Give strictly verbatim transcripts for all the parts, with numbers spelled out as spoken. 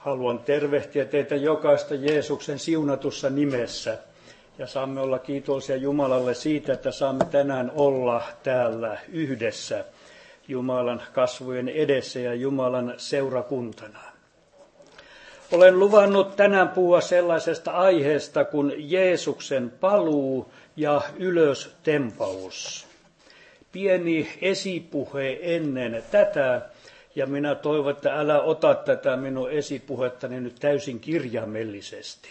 Haluan tervehtiä teitä jokaista Jeesuksen siunatussa nimessä. Ja saamme olla kiitollisia Jumalalle siitä, että saamme tänään olla täällä yhdessä Jumalan kasvojen edessä ja Jumalan seurakuntana. Olen luvannut tänään puhua sellaisesta aiheesta kuin Jeesuksen paluu ja ylöstempaus. Pieni esipuhe ennen tätä, ja minä toivon, että älä ota tätä minun esipuhettani nyt täysin kirjaimellisesti.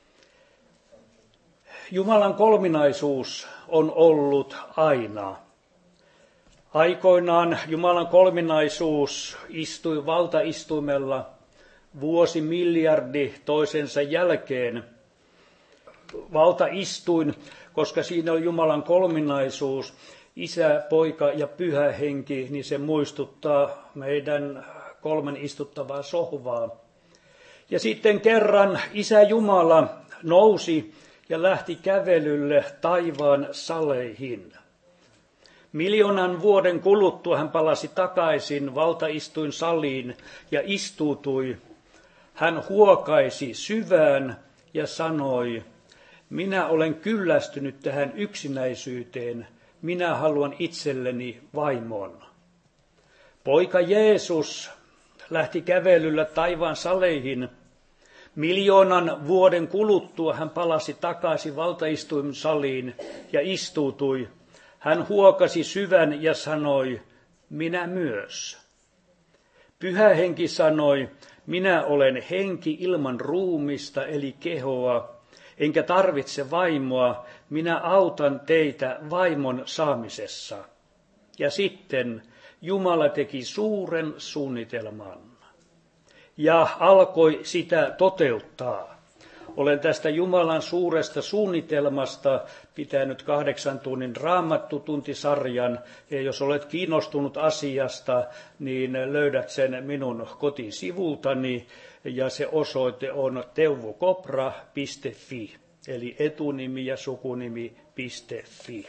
Jumalan kolminaisuus on ollut aina. Aikoinaan Jumalan kolminaisuus istui valtaistuimella vuosi miljardi toisensa jälkeen. Valtaistuin, koska siinä on Jumalan kolminaisuus, Isä, Poika ja Pyhä Henki, niin se muistuttaa meidän kolmen istuttavaa sohvaa. Ja sitten kerran Isä Jumala nousi ja lähti kävelylle taivaan saleihin. Miljoonan vuoden kuluttua hän palasi takaisin valtaistuin saliin ja istuutui. Hän huokaisi syvään ja sanoi, minä olen kyllästynyt tähän yksinäisyyteen, minä haluan itselleni vaimon. Poika Jeesus lähti kävelyllä taivaan saleihin. Miljoonan vuoden kuluttua hän palasi takaisin valtaistuin saliin ja istuutui. Hän huokasi syvän ja sanoi, minä myös. Pyhä Henki sanoi, minä olen henki ilman ruumista eli kehoa, enkä tarvitse vaimoa, minä autan teitä vaimon saamisessa. Ja sitten Jumala teki suuren suunnitelman ja alkoi sitä toteuttaa. Olen tästä Jumalan suuresta suunnitelmasta pitänyt kahdeksan tunnin raamattutuntisarjan, ja jos olet kiinnostunut asiasta, niin löydät sen minun kotisivultani, ja se osoite on teuvokopra piste fi, eli etunimi ja sukunimi piste fi.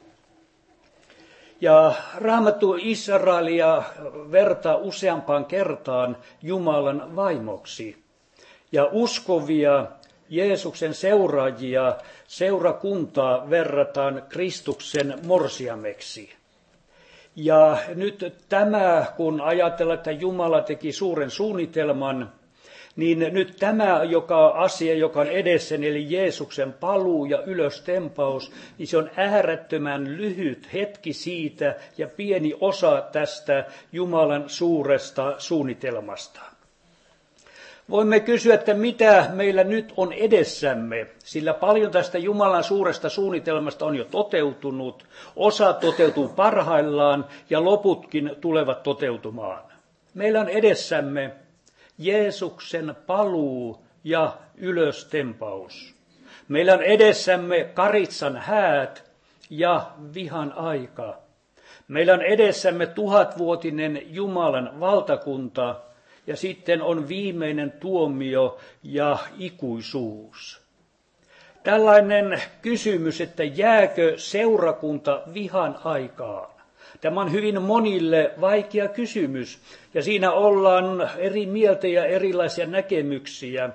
Ja Raamattu Israelia vertaa useampaan kertaan Jumalan vaimoksi, ja uskovia Jeesuksen seuraajia, seurakuntaa verrataan Kristuksen morsiameksi. Ja nyt tämä, kun ajatellaan, että Jumala teki suuren suunnitelman, niin nyt tämä joka asia, joka on edessä, eli Jeesuksen paluu ja ylöstempaus, niin se on äärettömän lyhyt hetki siitä ja pieni osa tästä Jumalan suuresta suunnitelmasta. Voimme kysyä, että mitä meillä nyt on edessämme, sillä paljon tästä Jumalan suuresta suunnitelmasta on jo toteutunut, osa toteutuu parhaillaan ja loputkin tulevat toteutumaan. Meillä on edessämme Jeesuksen paluu ja ylöstempaus. Meillä on edessämme karitsan häät ja vihan aika. Meillä on edessämme tuhatvuotinen Jumalan valtakunta. Ja sitten on viimeinen tuomio ja ikuisuus. Tällainen kysymys, että jääkö seurakunta vihan aikaan? Tämä on hyvin monille vaikea kysymys, ja siinä ollaan eri mieltä ja erilaisia näkemyksiä.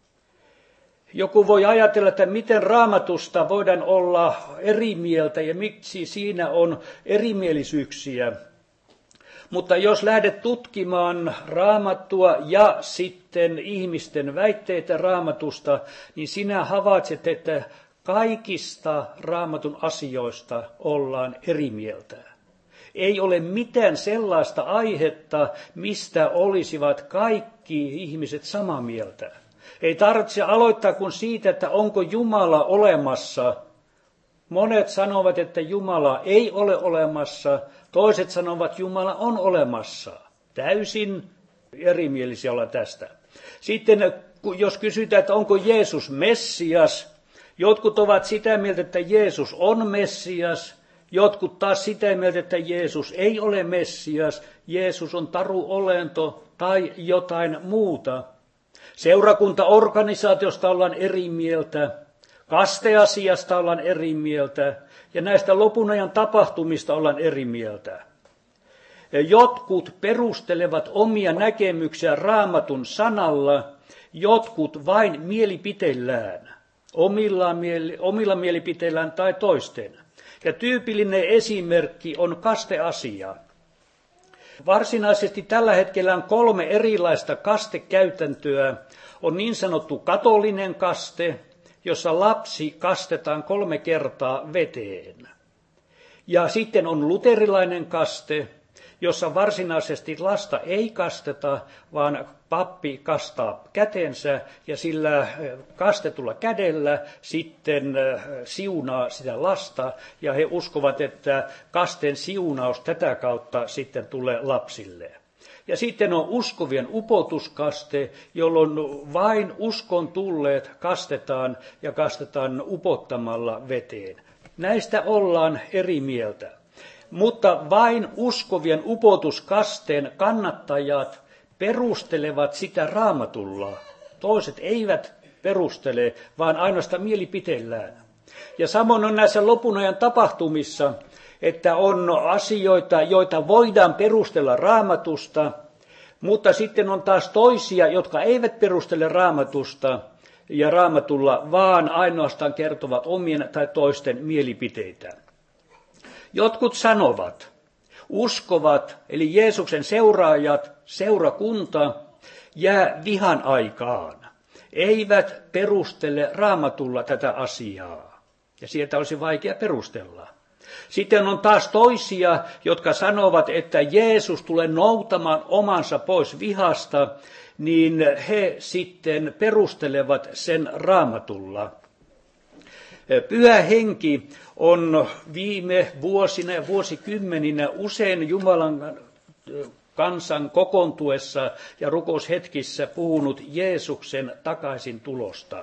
Joku voi ajatella, että miten Raamatusta voidaan olla eri mieltä ja miksi siinä on erimielisyyksiä. Mutta jos lähdet tutkimaan Raamattua ja sitten ihmisten väitteitä Raamatusta, niin sinä havaitset, että kaikista Raamatun asioista ollaan eri mieltä. Ei ole mitään sellaista aihetta, mistä olisivat kaikki ihmiset samaa mieltä. Ei tarvitse aloittaa kuin siitä, että onko Jumala olemassa. Monet sanovat, että Jumala ei ole olemassa. Toiset sanovat, että Jumala on olemassa. Täysin erimielisiä ollaan tästä. Sitten jos kysytään, että onko Jeesus Messias, jotkut ovat sitä mieltä, että Jeesus on Messias, jotkut taas sitä mieltä, että Jeesus ei ole Messias, Jeesus on taruolento tai jotain muuta. Seurakuntaorganisaatiosta ollaan eri mieltä, kasteasiasta ollaan eri mieltä ja näistä lopun ajan tapahtumista ollaan eri mieltä. Jotkut perustelevat omia näkemyksiä Raamatun sanalla jotkut vain mielipiteillään, omilla, mieli, omilla mielipiteillään tai toisten. Ja tyypillinen esimerkki on kasteasia. Varsinaisesti tällä hetkellä on kolme erilaista kastekäytäntöä. On niin sanottu katolinen kaste, jossa lapsi kastetaan kolme kertaa veteen. Ja sitten on luterilainen kaste, jossa varsinaisesti lasta ei kasteta, vaan pappi kastaa kätensä ja sillä kastetulla kädellä sitten siunaa sitä lasta. Ja he uskovat, että kasteen siunaus tätä kautta sitten tulee lapsille. Ja sitten on uskovien upotuskaste, jolloin vain uskon tulleet kastetaan ja kastetaan upottamalla veteen. Näistä ollaan eri mieltä. Mutta vain uskovien upotuskasteen kannattajat perustelevat sitä Raamatulla. Toiset eivät perustele, vaan ainoastaan mielipiteillään. Ja samoin on näissä lopun ajan tapahtumissa, että on asioita, joita voidaan perustella Raamatusta, mutta sitten on taas toisia, jotka eivät perustele Raamatusta ja Raamatulla, vaan ainoastaan kertovat omien tai toisten mielipiteitä. Jotkut sanovat, uskovat, eli Jeesuksen seuraajat, seurakunta, jää vihan aikaan. Eivät perustele Raamatulla tätä asiaa. Ja sieltä olisi vaikea perustella. Sitten on taas toisia, jotka sanovat, että Jeesus tulee noutamaan omansa pois vihasta, niin he sitten perustelevat sen Raamatulla. Pyhä Henki on viime vuosina ja vuosikymmeninä usein Jumalan kansan kokoontuessa ja rukoushetkissä puhunut Jeesuksen takaisin tulosta.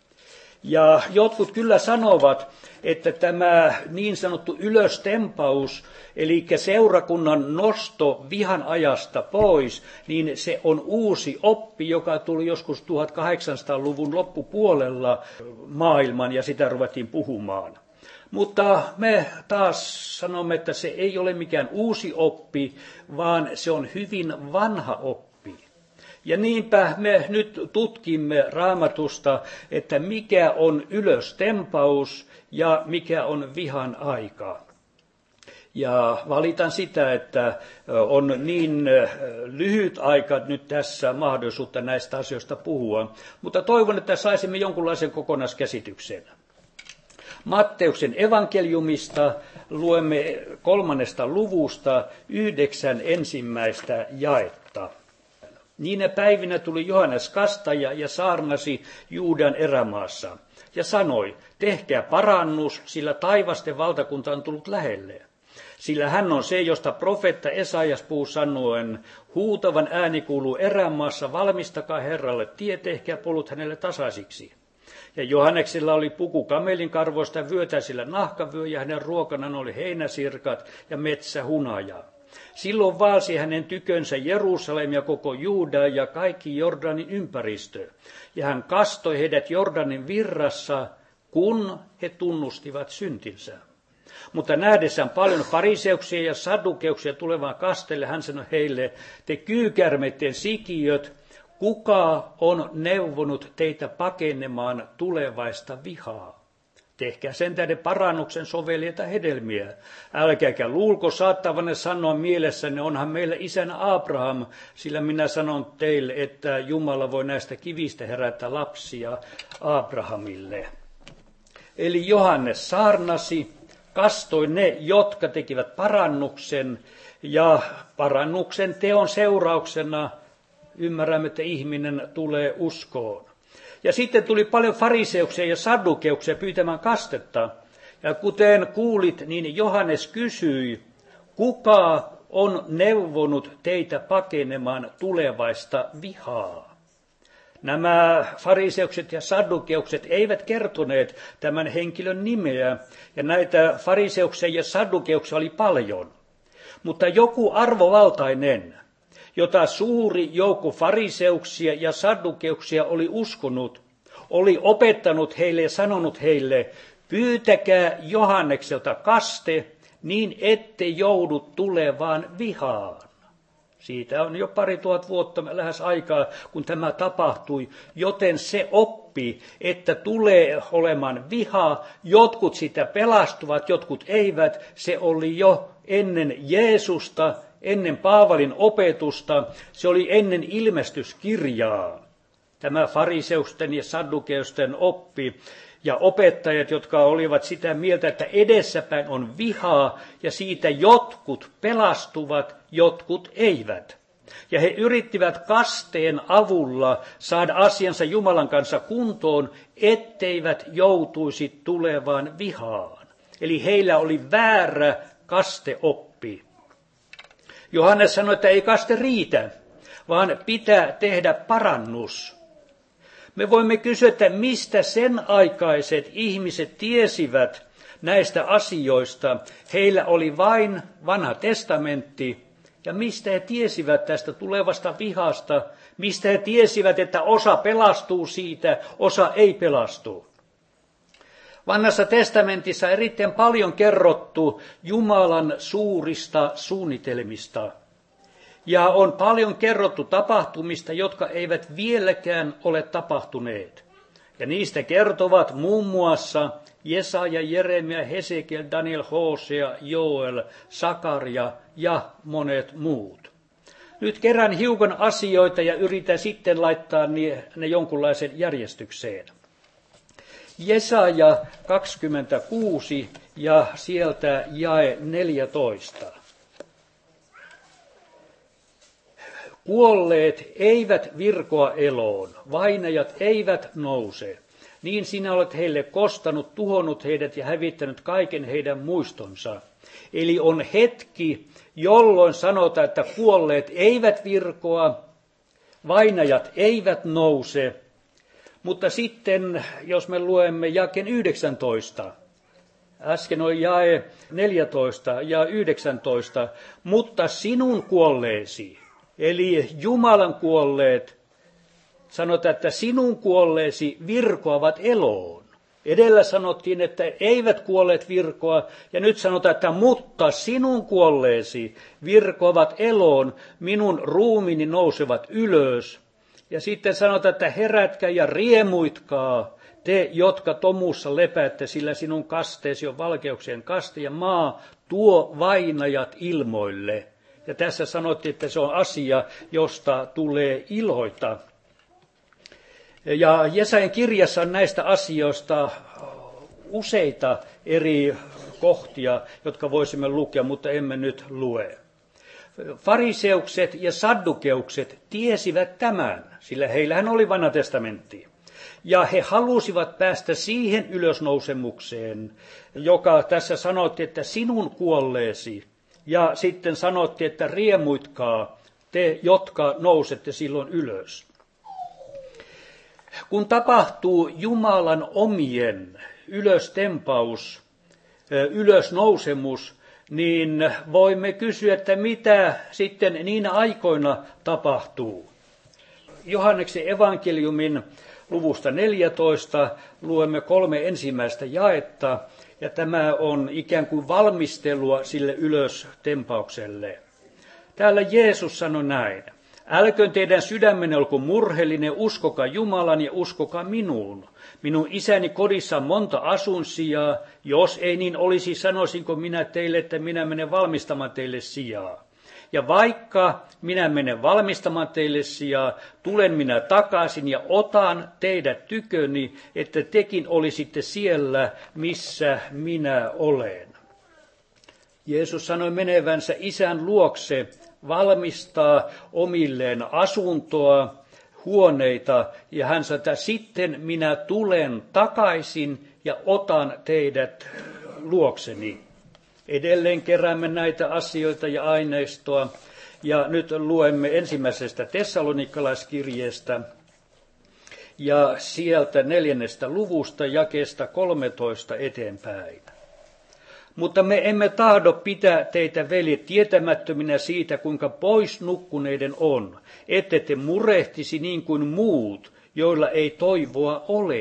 Ja jotkut kyllä sanovat, että tämä niin sanottu ylöstempaus, eli seurakunnan nosto vihan ajasta pois, niin se on uusi oppi, joka tuli joskus tuhatkahdeksansataaluvun loppupuolella maailman ja sitä ruvettiin puhumaan. Mutta me taas sanomme, että se ei ole mikään uusi oppi, vaan se on hyvin vanha oppi. Ja niinpä me nyt tutkimme Raamatusta, että mikä on ylöstempaus ja mikä on vihan aika. Ja valitan sitä, että on niin lyhyt aika nyt tässä mahdollisuutta näistä asioista puhua, mutta toivon, että saisimme jonkunlaisen kokonaiskäsityksen. Matteuksen evankeliumista luemme kolmannesta luvusta yhdeksän ensimmäistä jaetta. Niinä päivinä tuli Johannes Kastaja ja saarnasi Juudean erämaassa ja sanoi, tehkää parannus, sillä taivasten valtakunta on tullut lähelle. Sillä hän on se, josta profeetta Esajas puhuu sanoen, huutavan ääni kuuluu erämaassa, valmistakaa Herralle tie, tehkää polut hänelle tasaisiksi. Ja Johanneksella oli puku kamelin karvoista, vyötäisillä nahkavyö ja hänen ruokanaan oli heinäsirkat ja metsähunaja. Silloin vaasi hänen tykönsä Jerusalem ja koko Juuda ja kaikki Jordanin ympäristö. Ja hän kastoi heidät Jordanin virrassa, kun he tunnustivat syntinsä. Mutta nähdessään paljon fariseuksia ja sadukeuksia tulevan kastelle, hän sanoi heille, te kyykärmeiden sikiöt, kuka on neuvonut teitä pakenemaan tulevaista vihaa? Tehkää sen tähden parannuksen sovelijoita hedelmiä. Älkääkä luulko saattavanne sanoa mielessänne, onhan meillä isänä Abraham, sillä minä sanon teille, että Jumala voi näistä kivistä herättää lapsia Abrahamille. Eli Johannes saarnasi, kastoi ne, jotka tekivät parannuksen, ja parannuksen teon seurauksena ymmärrämme, että ihminen tulee uskoon. Ja sitten tuli paljon fariseuksia ja saddukeuksia pyytämään kastetta. Ja kuten kuulit, niin Johannes kysyi, kuka on neuvonut teitä pakenemaan tulevaista vihaa? Nämä fariseukset ja saddukeukset eivät kertoneet tämän henkilön nimeä, ja näitä fariseuksia ja saddukeuksia oli paljon. Mutta joku arvovaltainen, jota suuri joukko fariseuksia ja saddukeuksia oli uskonut, oli opettanut heille ja sanonut heille, pyytäkää Johannekselta kaste, niin ette joudu tulevaan vihaan. Siitä on jo pari tuhat vuotta lähes aikaa, kun tämä tapahtui, joten se oppi, että tulee olemaan vihaa, jotkut sitä pelastuvat, jotkut eivät, se oli jo ennen Jeesusta, ennen Paavalin opetusta, se oli ennen ilmestyskirjaa. Tämä fariseusten ja saddukeusten oppi ja opettajat, jotka olivat sitä mieltä, että edessäpäin on vihaa ja siitä jotkut pelastuvat, jotkut eivät. Ja he yrittivät kasteen avulla saada asiansa Jumalan kanssa kuntoon, etteivät joutuisi tulevaan vihaan. Eli heillä oli väärä kasteoppi. Johannes sanoi, että ei kaste riitä, vaan pitää tehdä parannus. Me voimme kysyä, että mistä sen aikaiset ihmiset tiesivät näistä asioista. Heillä oli vain vanha testamentti. Ja mistä he tiesivät tästä tulevasta vihasta? Mistä he tiesivät, että osa pelastuu siitä, osa ei pelastu? Vanhassa testamentissa on erittäin paljon kerrottu Jumalan suurista suunnitelmista. Ja on paljon kerrottu tapahtumista, jotka eivät vieläkään ole tapahtuneet. Ja niistä kertovat muun muassa Jesaja, Jeremia, Hesekiel, Daniel, Hosea, Joel, Sakaria ja monet muut. Nyt kerään hiukan asioita ja yritän sitten laittaa ne jonkunlaisen järjestykseen. Jesaja kaksikymmentäkuusi ja sieltä jae neljätoista. Kuolleet eivät virkoa eloon, vainajat eivät nouse. Niin sinä olet heille kostanut, tuhonnut heidät ja hävittänyt kaiken heidän muistonsa. Eli on hetki, jolloin sanotaan, että kuolleet eivät virkoa, vainajat eivät nouse. Mutta sitten, jos me luemme jakeen yhdeksäntoista, äsken oli jae neljätoista ja yhdeksäntoista, mutta sinun kuolleesi, eli Jumalan kuolleet, sanotaan, että sinun kuolleesi virkoavat eloon. Edellä sanottiin, että eivät kuolleet virkoa, ja nyt sanotaan, että mutta sinun kuolleesi virkoavat eloon, minun ruumiini nousevat ylös. Ja sitten sanotaan, että herätkää ja riemuitkaa, te, jotka tomussa lepäätte, sillä sinun kasteesi on valkeuksien kaste, ja maa tuo vainajat ilmoille. Ja tässä sanottiin, että se on asia, josta tulee iloita. Ja Jesajan kirjassa on näistä asioista useita eri kohtia, jotka voisimme lukea, mutta emme nyt lue. Fariseukset ja saddukeukset tiesivät tämän, sillä heillähän oli vanha testamentti. Ja he halusivat päästä siihen ylösnousemukseen, joka tässä sanottiin, että sinun kuolleesi. Ja sitten sanottiin, että riemuitkaa te, jotka nousette silloin ylös. Kun tapahtuu Jumalan omien ylöstempaus, ylösnousemus, niin voimme kysyä, että mitä sitten niinä aikoina tapahtuu. Johanneksen evankeliumin luvusta neljätoista luemme kolme ensimmäistä jaetta, ja tämä on ikään kuin valmistelua sille ylöstempaukselle. Täällä Jeesus sanoi näin. Älköön teidän sydämenne olko murheellinen, uskokaa Jumalan ja uskokaa minuun. Minun isäni kodissa on monta asuinsijaa, jos ei niin olisi, sanoisinko minä teille, että minä menen valmistamaan teille sijaa. Ja vaikka minä menen valmistamaan teille sijaa, tulen minä takaisin ja otan teidät tyköni, että tekin olisitte siellä, missä minä olen. Jeesus sanoi menevänsä isän luokse, valmistaa omilleen asuntoa, huoneita, ja hän sanoi, että sitten minä tulen takaisin ja otan teidät luokseni. Edelleen keräämme näitä asioita ja aineistoa, ja nyt luemme ensimmäisestä tessalonikalaiskirjeestä, ja sieltä neljännestä luvusta jakeesta kolmetoista eteenpäin. Mutta me emme tahdo pitää teitä, veljet, tietämättöminä siitä, kuinka pois nukkuneiden on, ette te murehtisi niin kuin muut, joilla ei toivoa ole.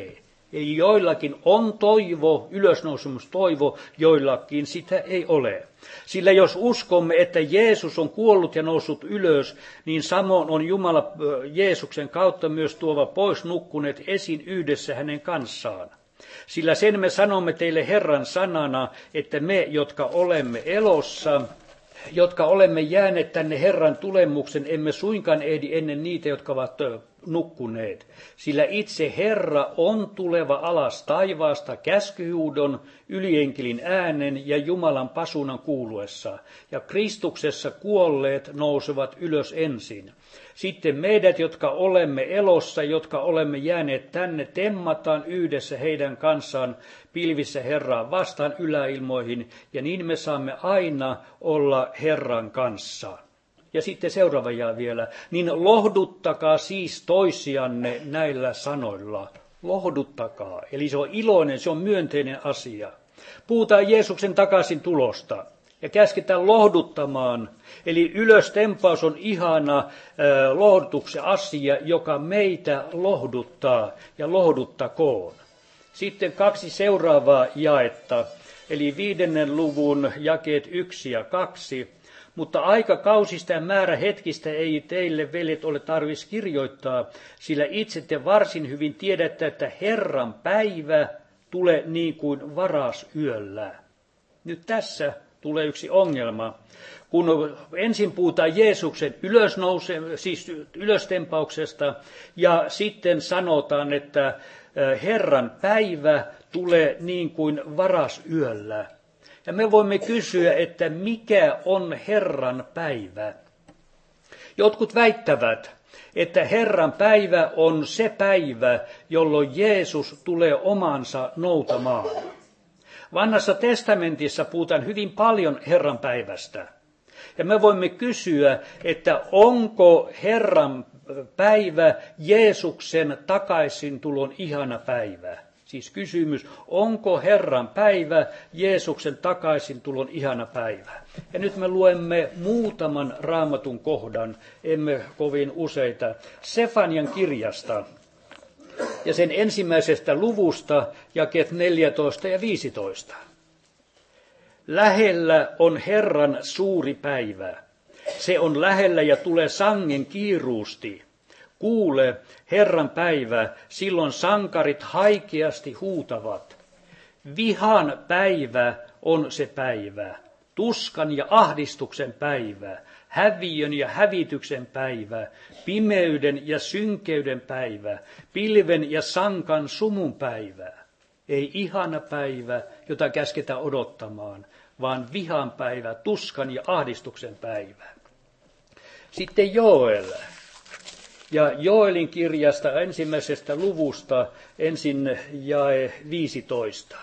Eli joillakin on toivo, ylösnousemustoivo, joillakin sitä ei ole. Sillä jos uskomme, että Jeesus on kuollut ja noussut ylös, niin samoin on Jumala Jeesuksen kautta myös tuova pois nukkuneet esiin yhdessä hänen kanssaan. Sillä sen me sanomme teille Herran sanana, että me, jotka olemme elossa, jotka olemme jääneet tänne Herran tulemuksen, emme suinkaan ehdi ennen niitä, jotka ovat nukkuneet. Sillä itse Herra on tuleva alas taivaasta käskyhuudon, ylienkelin äänen ja Jumalan pasunan kuuluessa. Ja Kristuksessa kuolleet nousevat ylös ensin. Sitten meidät, jotka olemme elossa, jotka olemme jääneet tänne, temmataan yhdessä heidän kanssaan pilvissä Herraa vastaan yläilmoihin, ja niin me saamme aina olla Herran kanssa. Ja sitten seuraava jää vielä, niin lohduttakaa siis toisianne näillä sanoilla. Lohduttakaa, eli se on iloinen, se on myönteinen asia. Puhutaan Jeesuksen takaisin tulosta. Ja käsketään lohduttamaan, eli ylöstempaus on ihana äh, lohdutuksen asia, joka meitä lohduttaa ja lohduttakoon. Sitten kaksi seuraavaa jaetta, eli viidennen luvun jakeet yksi ja kaksi. Mutta aikakausista ja määrä hetkistä ei teille, veljet, ole tarvis kirjoittaa, sillä itse te varsin hyvin tiedätte, että Herran päivä tulee niin kuin varasyöllä. Nyt tässä tulee yksi ongelma. Kun ensin puhutaan Jeesuksen ylösnouse, siis ylöstempauksesta, ja sitten sanotaan, että Herran päivä tulee niin kuin varasyöllä. Ja me voimme kysyä, että mikä on Herran päivä? Jotkut väittävät, että Herran päivä on se päivä, jolloin Jeesus tulee omansa noutamaan. Vanhassa testamentissa puhutaan hyvin paljon Herran päivästä. Ja me voimme kysyä, että onko Herran päivä Jeesuksen takaisintulon ihana päivä? Siis kysymys, onko Herran päivä Jeesuksen takaisintulon ihana päivä? Ja nyt me luemme muutaman raamatun kohdan, emme kovin useita, Sefanian kirjasta. Ja sen ensimmäisestä luvusta jakeet neljätoista ja viisitoista. Lähellä on Herran suuri päivä. Se on lähellä ja tulee sangen kiiruusti. Kuule, Herran päivä, silloin sankarit haikeasti huutavat. Vihan päivä on se päivä, tuskan ja ahdistuksen päivä, häviön ja hävityksen päivä, pimeyden ja synkeyden päivä, pilven ja sankan sumun päivä. Ei ihana päivä, jota käsketään odottamaan, vaan vihan päivä, tuskan ja ahdistuksen päivä. Sitten Joel. Ja Joelin kirjasta ensimmäisestä luvusta ensin jae viisitoista.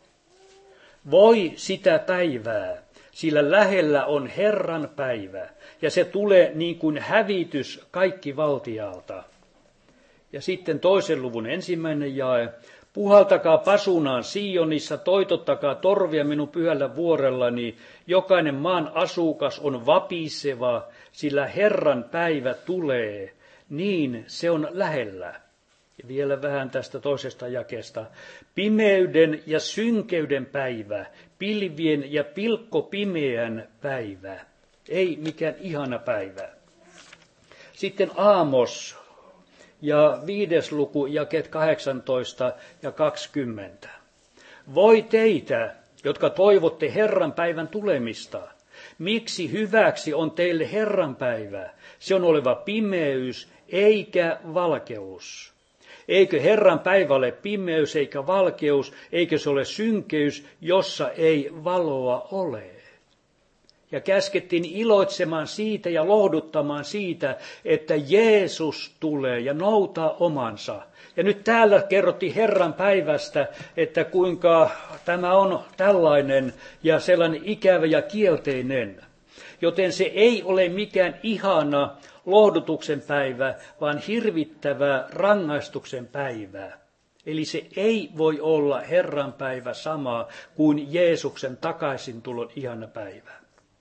Voi sitä päivää, sillä lähellä on Herran päivä, ja se tulee niin kuin hävitys kaikki valtialta. Ja sitten toisen luvun ensimmäinen jae. Puhaltakaa pasunaan Sionissa, toitottakaa torvia minun pyhällä vuorellani. Jokainen maan asukas on vapiseva, sillä Herran päivä tulee. Niin se on lähellä. Ja vielä vähän tästä toisesta jakeesta. Pimeyden ja synkeyden päivä, pilvien ja pilkkopimeän päivä. Ei mikään ihana päivä. Sitten Aamos ja viides luku, jakeet kahdeksantoista ja kaksikymmentä. Voi teitä, jotka toivotte Herran päivän tulemista. Miksi hyväksi on teille Herran päivä? Se on oleva pimeys eikä valkeus. Eikö Herran päivä ole pimeys eikä valkeus, eikö se ole synkeys, jossa ei valoa ole? Ja käskettiin iloitsemaan siitä ja lohduttamaan siitä, että Jeesus tulee ja noutaa omansa. Ja nyt täällä kerrottiin Herran päivästä, että kuinka tämä on tällainen ja sellainen ikävä ja kielteinen. Joten se ei ole mikään ihana lohdutuksen päivä, vaan hirvittävä rangaistuksen päivä. Eli se ei voi olla Herran päivä sama kuin Jeesuksen takaisintulon ihana päivä.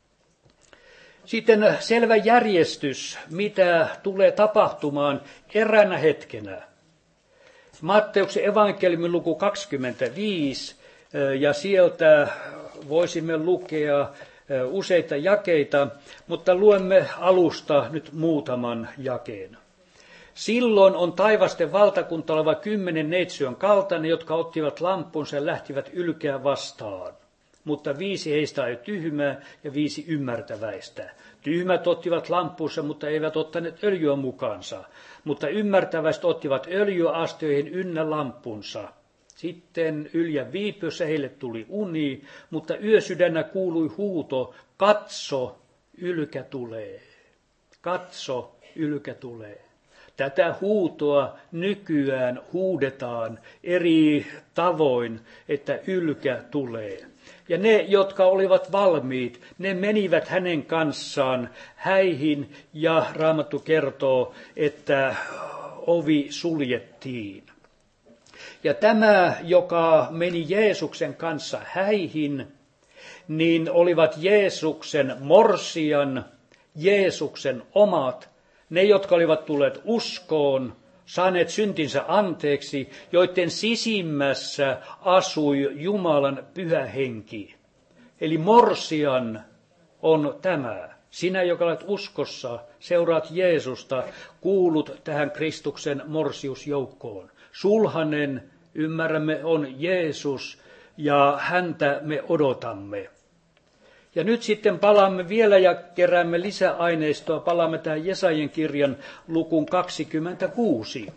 Sitten selvä järjestys, mitä tulee tapahtumaan eräänä hetkenä. Matteuksen evankeliumin luku kaksikymmentäviisi, ja sieltä voisimme lukea useita jakeita, mutta luemme alusta nyt muutaman jakeen. Silloin on taivasten valtakunta oleva kymmenen neitsyön kaltainen, jotka ottivat lampunsa ja lähtivät ylkeä vastaan. Mutta viisi heistä oli tyhmää ja viisi ymmärtäväistä. Tyhmät ottivat lampunsa, mutta eivät ottaneet öljyä mukaansa. Mutta ymmärtäväiset ottivat öljyastioihin ynnä lampunsa. Sitten yljä viipyssä heille tuli uni, mutta yösydännä kuului huuto, katso, ylkä tulee. Katso, ylkä tulee. Tätä huutoa nykyään huudetaan eri tavoin, että ylkä tulee. Ja ne, jotka olivat valmiit, ne menivät hänen kanssaan häihin, ja Raamattu kertoo, että ovi suljettiin. Ja tämä, joka meni Jeesuksen kanssa häihin, niin olivat Jeesuksen morsian, Jeesuksen omat, ne, jotka olivat tulleet uskoon, saaneet syntinsä anteeksi, joiden sisimmässä asui Jumalan pyhä henki. Eli morsian on tämä. Sinä, joka olet uskossa, seuraat Jeesusta, kuulut tähän Kristuksen morsiusjoukkoon. Sulhanen, ymmärrämme, on Jeesus, ja häntä me odotamme. Ja nyt sitten palaamme vielä ja keräämme lisäaineistoa. Palaamme tähän Jesajan kirjan lukuun kaksikymmentäkuusi.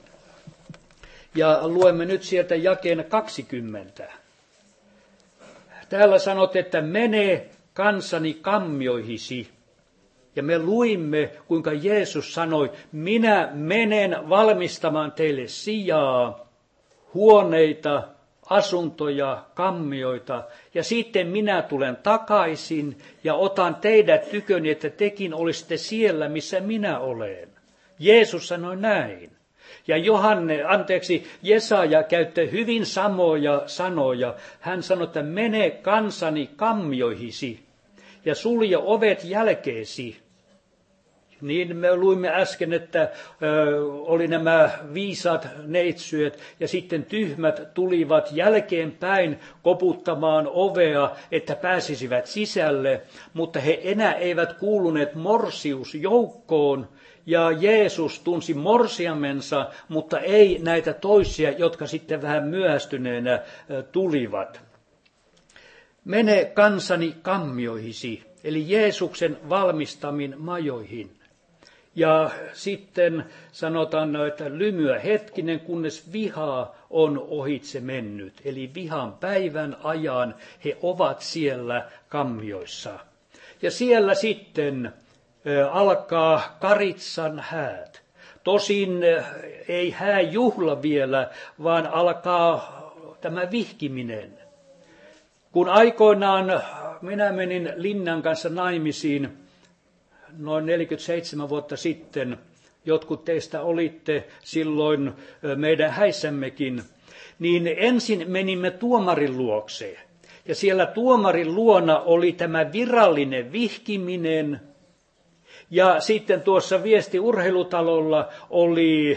Ja luemme nyt sieltä jakeen kaksikymmentä. Täällä sanot, että mene kansani kammioihisi. Ja me luimme, kuinka Jeesus sanoi, minä menen valmistamaan teille sijaa, huoneita, asuntoja, kammioita, ja sitten minä tulen takaisin ja otan teidät tyköni, että tekin olisitte siellä, missä minä olen. Jeesus sanoi näin. Ja Johanne, anteeksi, Jesaja käytti hyvin samoja sanoja. Hän sanoi, että mene kansani kammioihisi ja sulje ovet jälkeesi. Niin me luimme äsken, että ö, oli nämä viisaat neitsyöt ja sitten tyhmät tulivat jälkeenpäin koputtamaan ovea, että pääsisivät sisälle, mutta he enää eivät kuuluneet morsiusjoukkoon ja Jeesus tunsi morsiamensa, mutta ei näitä toisia, jotka sitten vähän myöhästyneenä ö, tulivat. Mene kansani kammioihisi, eli Jeesuksen valmistamin majoihin. Ja sitten sanotaan, että lymyä hetkinen, kunnes viha on ohitse mennyt. Eli vihan päivän ajan he ovat siellä kammioissa. Ja siellä sitten ä, alkaa Karitsan häät. Tosin ä, ei hääjuhla vielä, vaan alkaa tämä vihkiminen. Kun aikoinaan minä menin Linnan kanssa naimisiin, noin neljäkymmentäseitsemän vuotta sitten, jotkut teistä olitte silloin meidän häissämmekin, niin ensin menimme tuomarin luokse. Ja siellä tuomarin luona oli tämä virallinen vihkiminen. Ja sitten tuossa viestiurheilutalolla oli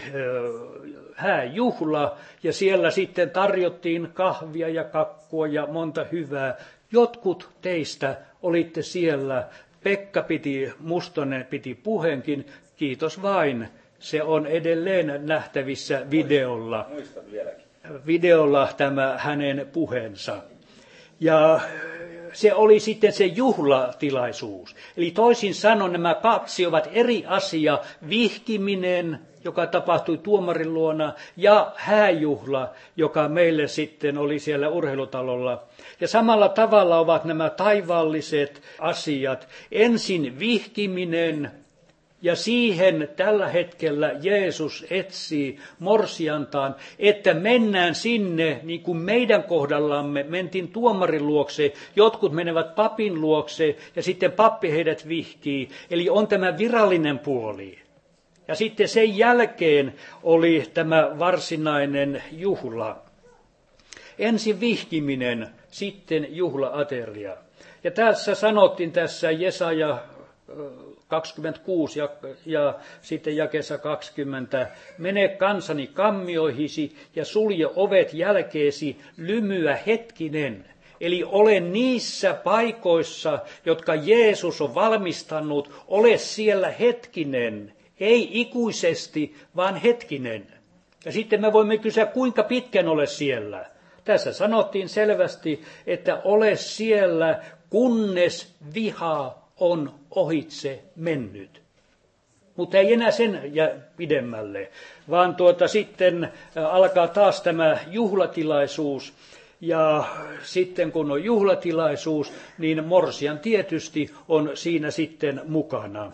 hääjuhla, ja siellä sitten tarjottiin kahvia ja kakkua ja monta hyvää. Jotkut teistä olitte siellä. Pekka piti, Mustonen piti puheenkin, kiitos vain. Se on edelleen nähtävissä videolla. Muistan vieläkin. Videolla tämä hänen puheensa. Ja se oli sitten se juhlatilaisuus. Eli toisin sanoen nämä kaksi ovat eri asia, vihkiminen, joka tapahtui tuomarin luona, ja hääjuhla, joka meille sitten oli siellä urheilutalolla. Ja samalla tavalla ovat nämä taivaalliset asiat. Ensin vihkiminen, ja siihen tällä hetkellä Jeesus etsii morsiantaan, että mennään sinne, niin kuin meidän kohdallamme mentiin tuomarin luokse, jotkut menevät papin luokse, ja sitten pappi heidät vihkii. Eli on tämä virallinen puoli. Ja sitten sen jälkeen oli tämä varsinainen juhla. Ensin vihkiminen, sitten juhlaateria. Ja tässä sanottiin tässä Jesaja kaksikymmentäkuusi ja, ja sitten jakeessa kaksikymmentä. Mene kansani kammioihisi ja sulje ovet jälkeesi, lymyä hetkinen. Eli ole niissä paikoissa, jotka Jeesus on valmistanut, ole siellä hetkinen. Ei ikuisesti, vaan hetkinen. Ja sitten me voimme kysyä, kuinka pitkän ole siellä. Tässä sanottiin selvästi, että ole siellä, kunnes viha on ohitse mennyt. Mutta ei enää sen ja pidemmälle, vaan tuota sitten alkaa taas tämä juhlatilaisuus. Ja sitten kun on juhlatilaisuus, niin morsian tietysti on siinä sitten mukana.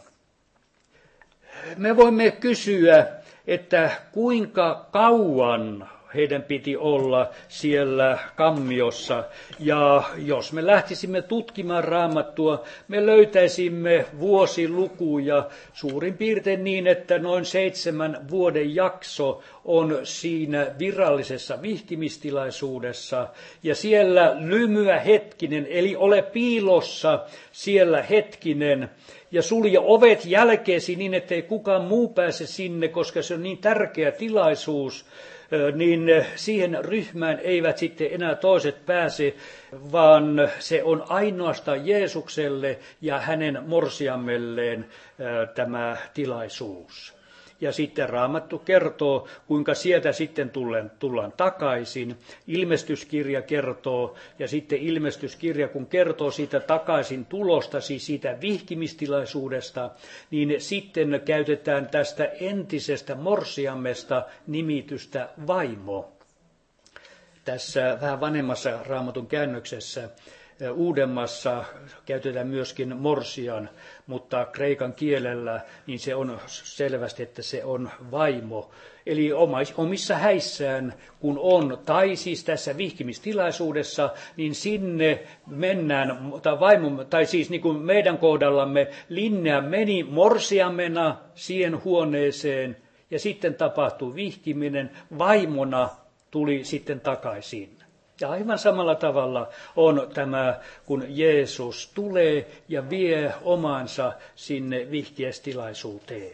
Me voimme kysyä, että kuinka kauan heidän piti olla siellä kammiossa. Ja jos me lähtisimme tutkimaan Raamattua, me löytäisimme vuosilukuja suurin piirtein niin, että noin seitsemän vuoden jakso on siinä virallisessa vihkimistilaisuudessa. Ja siellä lymyä hetkinen, eli ole piilossa siellä hetkinen. Ja sulje ovet jälkeesi niin, ettei kukaan muu pääse sinne, koska se on niin tärkeä tilaisuus, niin siihen ryhmään eivät sitten enää toiset pääse, vaan se on ainoastaan Jeesukselle ja hänen morsiamelleen tämä tilaisuus. Ja sitten Raamattu kertoo, kuinka sieltä sitten tullaan, tullaan takaisin. Ilmestyskirja kertoo, ja sitten ilmestyskirja, kun kertoo siitä takaisin tulosta, siis siitä vihkimistilaisuudesta, niin sitten käytetään tästä entisestä morsiammesta nimitystä vaimo. Tässä vähän vanhemmassa Raamatun käännöksessä, uudemmassa käytetään myöskin morsian, mutta kreikan kielellä niin se on selvästi, että se on vaimo. Eli omissa häissään, kun on, tai siis tässä vihkimistilaisuudessa, niin sinne mennään, tai, vaimo, tai siis niin kuin meidän kohdallamme, Linnea meni morsiamena siihen huoneeseen, ja sitten tapahtui vihkiminen, vaimona tuli sitten takaisin. Ja aivan samalla tavalla on tämä, kun Jeesus tulee ja vie omansa sinne vihkiästilaisuuteen.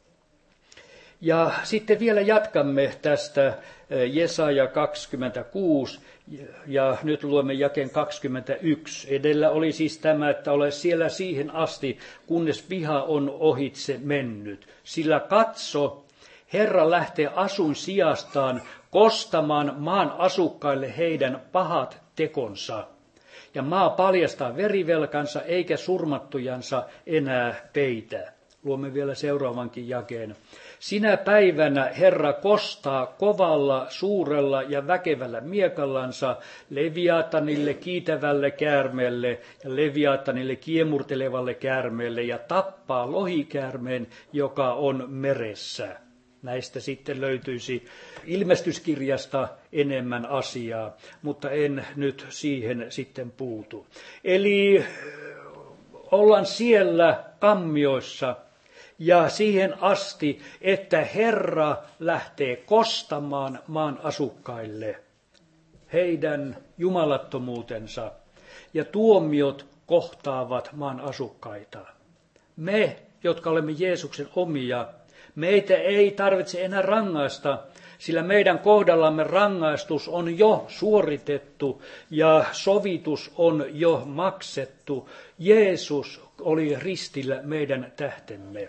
Ja sitten vielä jatkamme tästä Jesaja kaksikymmentäkuusi, ja nyt luemme jakeen kaksikymmentäyksi. Edellä oli siis tämä, että ole siellä siihen asti, kunnes viha on ohitse mennyt. Sillä katso, Herra lähtee asuin sijastaan kostamaan maan asukkaille heidän pahat tekonsa. Ja maa paljastaa verivelkansa eikä surmattujansa enää peitä. Luomme vielä seuraavankin jakeen. Sinä päivänä Herra kostaa kovalla, suurella ja väkevällä miekallansa Leviatanille kiitävälle käärmeelle ja Leviatanille kiemurtelevalle käärmeelle ja tappaa lohikäärmeen, joka on meressä. Näistä sitten löytyisi ilmestyskirjasta enemmän asiaa, mutta en nyt siihen sitten puutu. Eli ollaan siellä kammioissa ja siihen asti, että Herra lähtee kostamaan maan asukkaille heidän jumalattomuutensa ja tuomiot kohtaavat maan asukkaita. Me, jotka olemme Jeesuksen omia, meitä ei tarvitse enää rangaista, sillä meidän kohdallamme rangaistus on jo suoritettu ja sovitus on jo maksettu. Jeesus oli ristillä meidän tähtemme.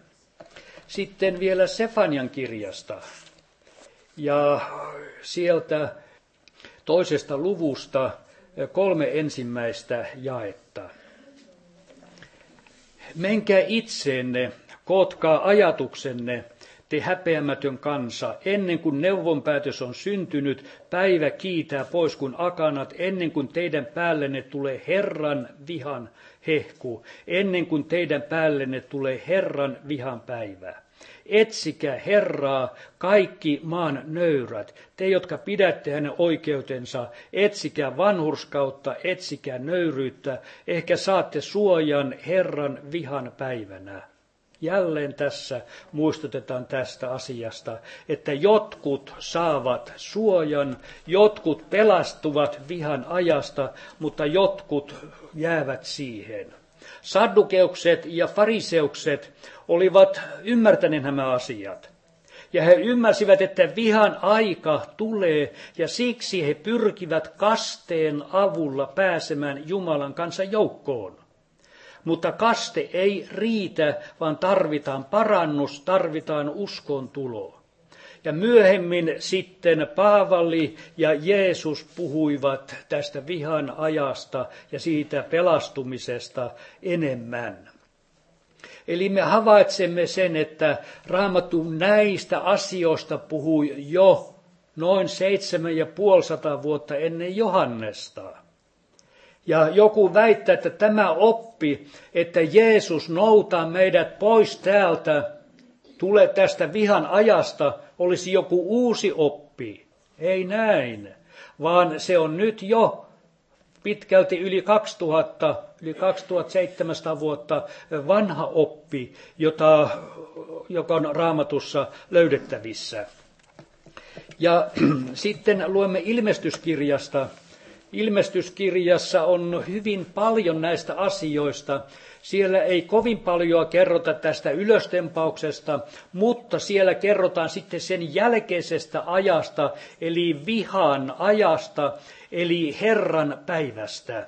Sitten vielä Sefanian kirjasta ja sieltä toisesta luvusta kolme ensimmäistä jaetta. Menkää itseenne, kootkaa ajatuksenne, te häpeämätön kansa, ennen kuin neuvonpäätös on syntynyt, päivä kiitää pois kuin akanat, ennen kuin teidän päällenne tulee Herran vihan hehku, ennen kuin teidän päällenne tulee Herran vihan päivä. Etsikää Herraa, kaikki maan nöyrät, te jotka pidätte hänen oikeutensa, etsikää vanhurskautta, etsikää nöyryyttä, ehkä saatte suojan Herran vihan päivänä. Jälleen tässä muistutetaan tästä asiasta, että jotkut saavat suojan, jotkut pelastuvat vihan ajasta, mutta jotkut jäävät siihen. Saddukeukset ja fariseukset olivat ymmärtäneet nämä asiat. Ja he ymmärsivät, että vihan aika tulee, ja siksi he pyrkivät kasteen avulla pääsemään Jumalan kanssa joukkoon. Mutta kaste ei riitä, vaan tarvitaan parannus, tarvitaan uskon tulo. Ja myöhemmin sitten Paavali ja Jeesus puhuivat tästä vihan ajasta ja siitä pelastumisesta enemmän. Eli me havaitsemme sen, että Raamattu näistä asioista puhui jo noin seitsemän ja puolisataa vuotta ennen Johannesta. Ja joku väittää, että tämä oppi, että Jeesus noutaa meidät pois täältä, tulee tästä vihan ajasta, olisi joku uusi oppi. Ei näin, vaan se on nyt jo pitkälti yli kaksituhatta, yli kaksituhattaseitsemänsataa vuotta vanha oppi, jota, joka on Raamatussa löydettävissä. Ja sitten luemme ilmestyskirjasta. Ilmestyskirjassa on hyvin paljon näistä asioista. Siellä ei kovin paljon kerrota tästä ylöstempauksesta, mutta siellä kerrotaan sitten sen jälkeisestä ajasta, eli vihan ajasta, eli Herran päivästä.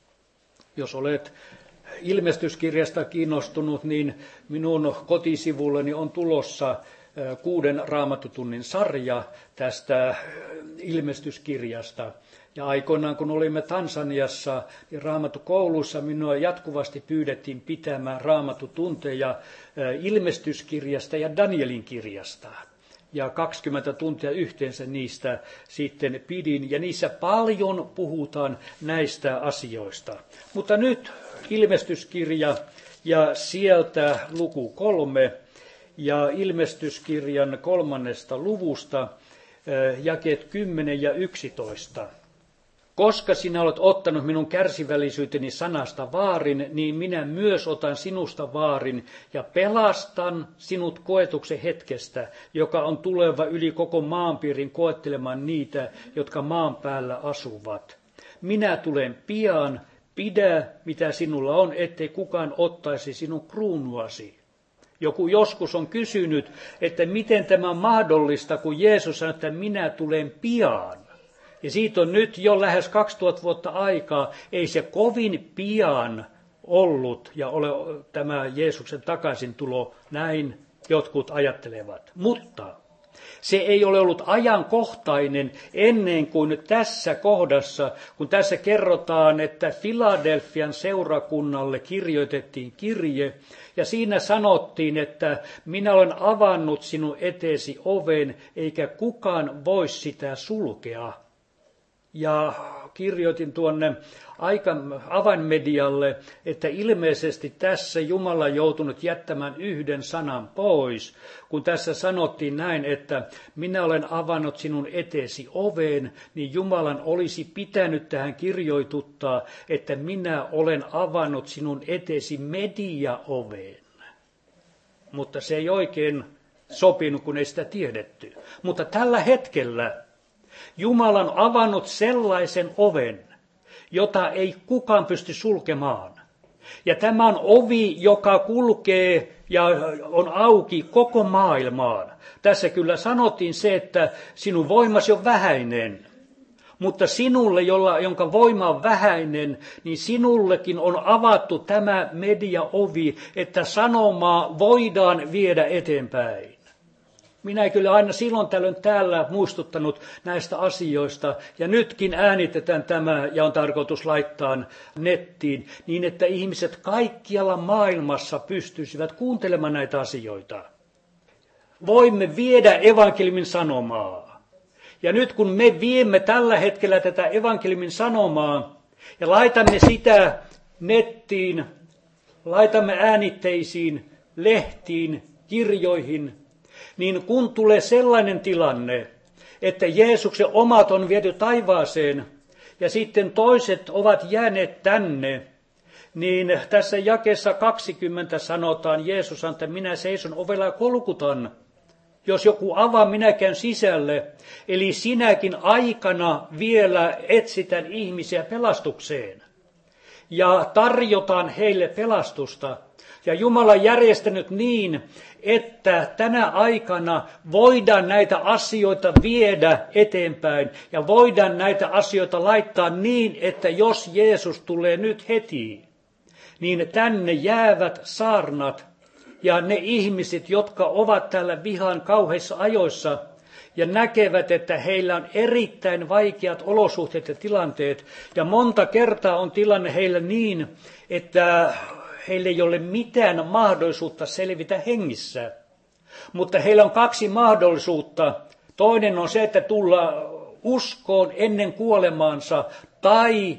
Jos olet ilmestyskirjasta kiinnostunut, niin minun kotisivulleni on tulossa kuuden raamattutunnin sarja tästä ilmestyskirjasta. Ja aikoinaan, kun olimme Tansaniassa, niin raamattukoulussa minua jatkuvasti pyydettiin pitämään raamattutunteja ilmestyskirjasta ja Danielin kirjasta. Ja kaksikymmentä tuntia yhteensä niistä sitten pidin, ja niissä paljon puhutaan näistä asioista. Mutta nyt ilmestyskirja ja sieltä luku kolme ja ilmestyskirjan kolmannesta luvusta jakeet kymmenen ja yksitoista. Koska sinä olet ottanut minun kärsivällisyyteni sanasta vaarin, niin minä myös otan sinusta vaarin ja pelastan sinut koetuksen hetkestä, joka on tuleva yli koko maanpiirin koettelemaan niitä, jotka maan päällä asuvat. Minä tulen pian, pidä mitä sinulla on, ettei kukaan ottaisi sinun kruunuasi. Joku joskus on kysynyt, että miten tämä on mahdollista, kun Jeesus sanoi, että minä tulen pian. Ja siitä on nyt jo lähes kaksituhatta vuotta aikaa. Ei se kovin pian ollut ja ole tämä Jeesuksen takaisintulo, näin jotkut ajattelevat. Mutta se ei ole ollut ajankohtainen ennen kuin tässä kohdassa, kun tässä kerrotaan, että Filadelfian seurakunnalle kirjoitettiin kirje, ja siinä sanottiin, että minä olen avannut sinun eteesi oven, eikä kukaan voi sitä sulkea. Ja kirjoitin tuonne avainmedialle, että ilmeisesti tässä Jumala on joutunut jättämään yhden sanan pois, kun tässä sanottiin näin, että minä olen avannut sinun eteesi oveen, niin Jumalan olisi pitänyt tähän kirjoituttaa, että minä olen avannut sinun eteesi mediaoveen. Mutta se ei oikein sopinut, kun ei sitä tiedetty. Mutta tällä hetkellä Jumala on avannut sellaisen oven, jota ei kukaan pysty sulkemaan. Ja tämä on ovi, joka kulkee ja on auki koko maailmaan. Tässä kyllä sanottiin se, että sinun voimasi on vähäinen. Mutta sinulle, jolla, jonka voima on vähäinen, niin sinullekin on avattu tämä mediaovi, että sanomaa voidaan viedä eteenpäin. Minä kyllä aina silloin tällöin täällä muistuttanut näistä asioista, ja nytkin äänitetään tämä, ja on tarkoitus laittaa nettiin, niin että ihmiset kaikkialla maailmassa pystyisivät kuuntelemaan näitä asioita. Voimme viedä evankeliumin sanomaa. Ja nyt kun me viemme tällä hetkellä tätä evankeliumin sanomaa, ja laitamme sitä nettiin, laitamme äänitteisiin, lehtiin, kirjoihin, niin kun tulee sellainen tilanne, että Jeesuksen omat on viety taivaaseen ja sitten toiset ovat jääneet tänne, niin tässä jakeessa kaksikymmentä sanotaan, Jeesus sanoo, että minä seison ovella ja kolkutan. Jos joku avaa, minä käyn sisälle. Eli sinäkin aikana vielä etsitän ihmisiä pelastukseen. ja tarjotaan heille pelastusta. Ja Jumala on järjestänyt niin, että tänä aikana voidaan näitä asioita viedä eteenpäin ja voidaan näitä asioita laittaa niin, että jos Jeesus tulee nyt heti, niin tänne jäävät saarnat ja ne ihmiset, jotka ovat täällä vihan kauheissa ajoissa ja näkevät, että heillä on erittäin vaikeat olosuhteet ja tilanteet. Ja monta kertaa on tilanne heillä niin, että heillä ei ole mitään mahdollisuutta selvitä hengissä. Mutta heillä on kaksi mahdollisuutta. Toinen on se, että tulla uskoon ennen kuolemaansa tai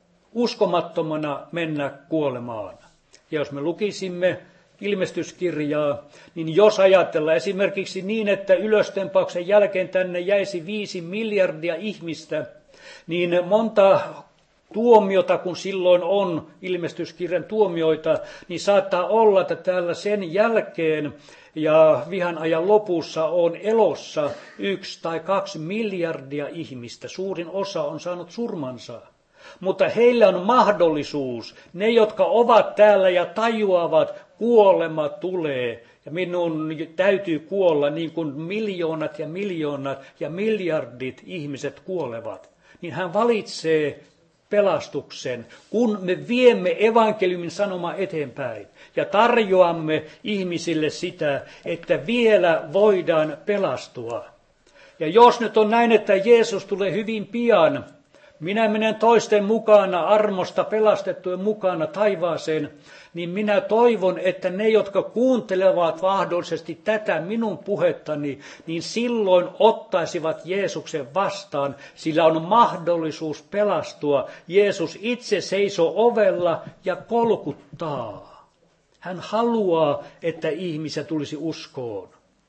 uskomattomana mennä kuolemaan. Ja jos me lukisimme ilmestyskirjaa, niin jos ajatellaan esimerkiksi niin, että ylöstempauksen jälkeen tänne jäisi viisi miljardia ihmistä, niin monta tuomiota, kun silloin on ilmestyskirjan tuomioita, niin saattaa olla, että täällä sen jälkeen ja vihan ajan lopussa on elossa yksi tai kaksi miljardia ihmistä. Suurin osa on saanut surmansa. Mutta heillä on mahdollisuus, ne jotka ovat täällä ja tajuavat, kuolema tulee. Ja minun täytyy kuolla niin kuin miljoonat ja miljoonat ja miljardit ihmiset kuolevat. Niin hän valitsee pelastuksen, kun me viemme evankeliumin sanomaa eteenpäin ja tarjoamme ihmisille sitä, että vielä voidaan pelastua. Ja jos nyt on näin, että Jeesus tulee hyvin pian, minä menen toisten mukana, armosta pelastettujen mukana taivaaseen, niin minä toivon, että ne, jotka kuuntelevat mahdollisesti tätä minun puhettani, niin silloin ottaisivat Jeesuksen vastaan, sillä on mahdollisuus pelastua. Jeesus itse seisoo ovella ja kolkuttaa. Hän haluaa, että ihmisiä tulisi uskoon.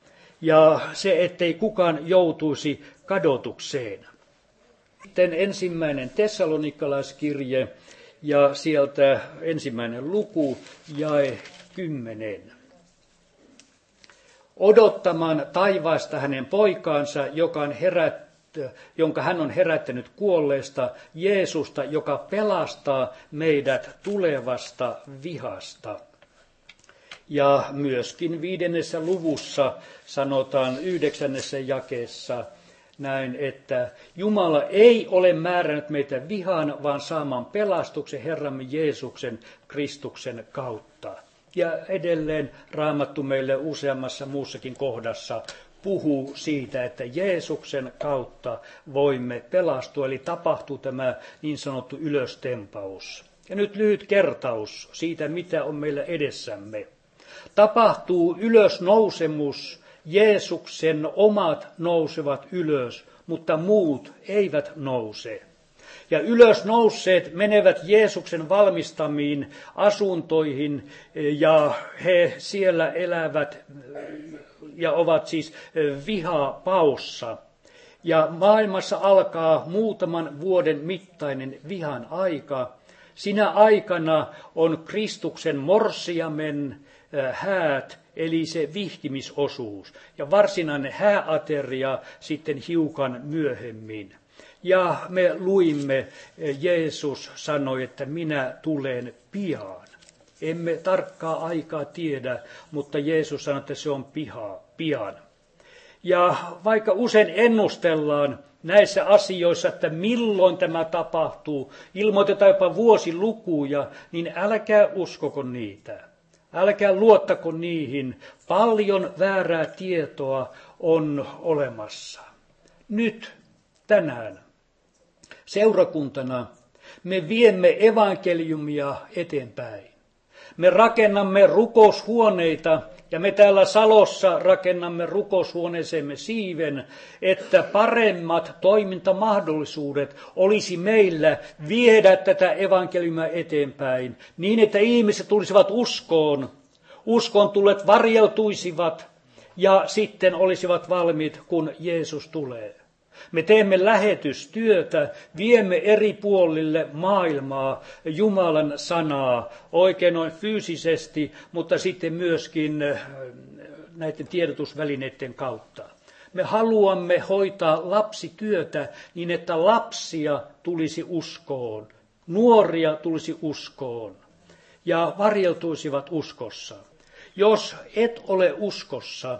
Ja se, ettei kukaan joutuisi kadotukseen. Sitten ensimmäinen tessalonikalaiskirje ja sieltä ensimmäinen luku, jae kymmenen. Odottamaan taivaasta hänen poikaansa, joka on herät, jonka hän on herättänyt kuolleesta, Jeesusta, joka pelastaa meidät tulevasta vihasta. Ja myöskin viidennessä luvussa sanotaan yhdeksännessä jakeessa näin, että Jumala ei ole määrännyt meitä vihaan, vaan saamaan pelastuksen Herramme Jeesuksen Kristuksen kautta. Ja edelleen Raamattu meille useammassa muussakin kohdassa puhuu siitä, että Jeesuksen kautta voimme pelastua, eli tapahtuu tämä niin sanottu ylöstempaus. Ja nyt lyhyt kertaus siitä, mitä on meillä edessämme. Tapahtuu ylösnousemus, Jeesuksen omat nousevat ylös, mutta muut eivät nouse. Ja ylösnousseet menevät Jeesuksen valmistamiin asuntoihin ja he siellä elävät ja ovat siis vihapaossa. Ja maailmassa alkaa muutaman vuoden mittainen vihan aika. Sinä aikana on Kristuksen morsiamen häät, eli se vihkimisosuus, ja varsinainen hääateria sitten hiukan myöhemmin. Ja me luimme, Jeesus sanoi, että minä tulen pian. Emme tarkkaa aikaa tiedä, mutta Jeesus sanoi, että se on piha, pian. Ja vaikka usein ennustellaan näissä asioissa, että milloin tämä tapahtuu, ilmoitetaan jopa vuosilukuja, niin älkää uskoko niitä. Älkää luottako niihin. Paljon väärää tietoa on olemassa. Nyt, tänään, seurakuntana me viemme evankeliumia eteenpäin. Me rakennamme rukoushuoneita ja me täällä Salossa rakennamme rukoushuoneeseemme siiven, että paremmat toimintamahdollisuudet olisi meillä viedä tätä evankeliumia eteenpäin, niin että ihmiset tulisivat uskoon, uskoon tulleet varjeltuisivat ja sitten olisivat valmiit, kun Jeesus tulee. Me teemme lähetystyötä, viemme eri puolille maailmaa Jumalan sanaa, oikein noin fyysisesti, mutta sitten myöskin näiden tiedotusvälineiden kautta. Me haluamme hoitaa lapsityötä niin, että lapsia tulisi uskoon. nuoria tulisi uskoon ja varjeltuisivat uskossa. Jos et ole uskossa,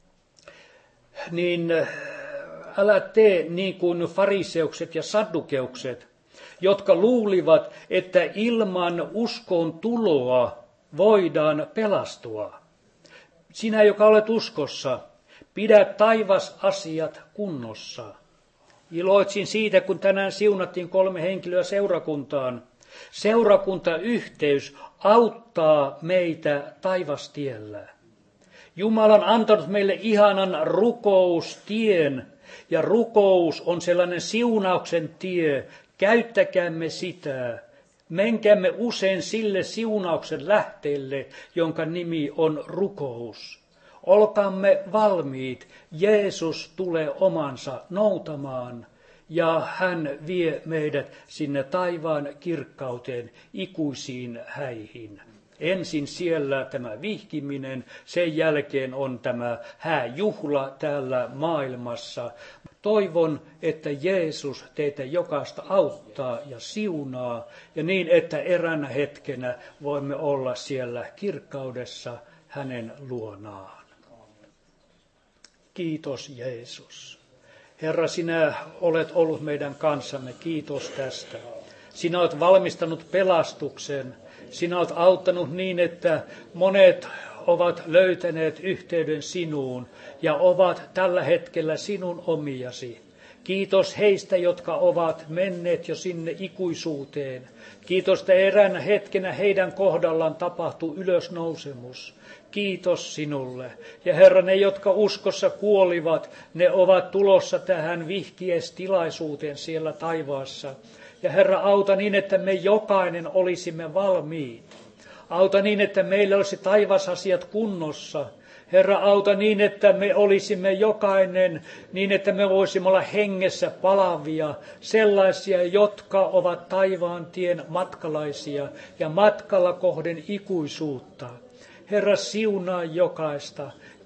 niin älä tee niin kuin fariseukset ja saddukeukset, jotka luulivat, että ilman uskon tuloa voidaan pelastua. Sinä, joka olet uskossa, pidä taivasasiat kunnossa. Iloitsin siitä, kun tänään siunattiin kolme henkilöä seurakuntaan. Seurakuntayhteys auttaa meitä taivastiellä. Jumala on antanut meille ihanan rukoustien, ja rukous on sellainen siunauksen tie. Käyttäkäämme sitä. Menkäämme usein sille siunauksen lähteelle, jonka nimi on rukous. Olkaamme valmiit. Jeesus tulee omansa noutamaan ja hän vie meidät sinne taivaan kirkkauteen ikuisiin häihin. Ensin siellä tämä vihkiminen, sen jälkeen on tämä hääjuhla täällä maailmassa. Toivon, että Jeesus teitä jokaista auttaa ja siunaa, ja niin, että eräänä hetkenä voimme olla siellä kirkkaudessa hänen luonaan. Kiitos Jeesus. Herra, sinä olet ollut meidän kanssamme. Kiitos tästä. Sinä olet valmistanut pelastuksen. Sinä olet auttanut niin, että monet ovat löytäneet yhteyden sinuun ja ovat tällä hetkellä sinun omiasi. Kiitos heistä, jotka ovat menneet jo sinne ikuisuuteen. Kiitos, että eräänä hetkenä heidän kohdallaan tapahtuu ylösnousemus. Kiitos sinulle. Ja Herra, ne, jotka uskossa kuolivat, ne ovat tulossa tähän vihkiestilaisuuteen siellä taivaassa. Ja Herra, auta niin, että me jokainen olisimme valmiit. Auta niin, että meillä olisi taivasasiat kunnossa. Herra, auta niin, että me olisimme jokainen, niin että me voisimme olla hengessä palavia, sellaisia, jotka ovat taivaan tien matkalaisia ja matkalla kohden ikuisuutta. Herra, siunaa jokaista